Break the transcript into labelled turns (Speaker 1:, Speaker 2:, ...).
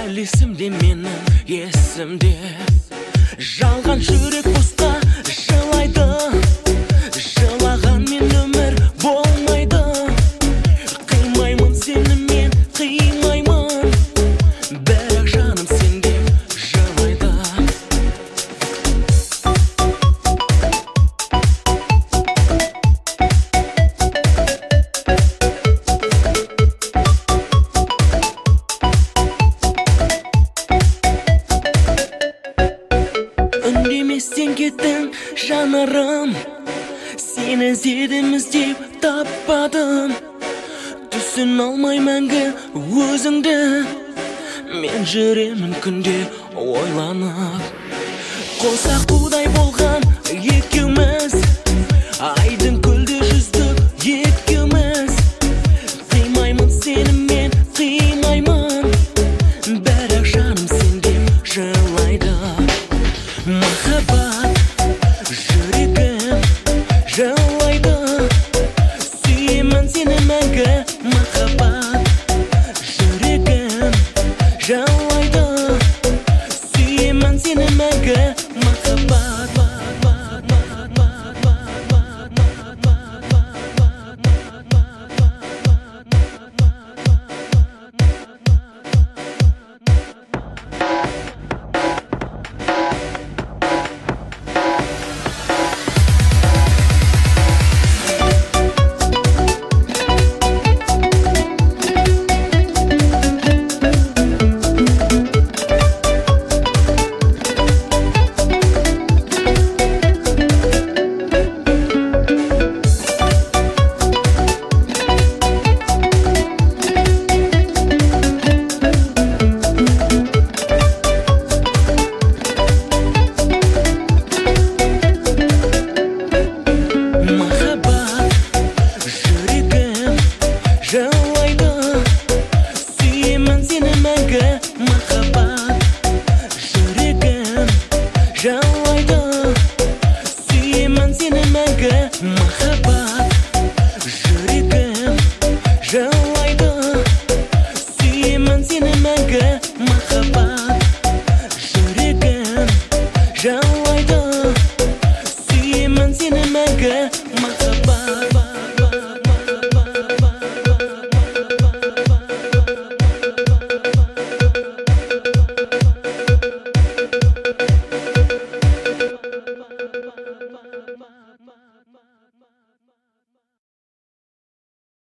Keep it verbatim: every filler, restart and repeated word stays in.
Speaker 1: Әлі есімде менің есімде жалған жүрек босқа жылайды, жылағанмен өмір болмайды. Қимаймын сені мен, қимаймын, бірақ жаным сенде жылайды. Үндеместен кеттің жанарым, сені іздедім іздеп таппадым. Түсін алмай мәңгі өзіңді, мен жүремін күнде ойланып. Қосақ қудай болған екеуміз, айдың көлде жүздік екеуміз. Қимаймын сені мен, қимаймын, бірақ жаным сенде жылайды. Махаббат, жүрегім жылайды, сүйемін сені мәңгі. Махаббат, жүрегім жылайды, сүйемін сені мәңгі.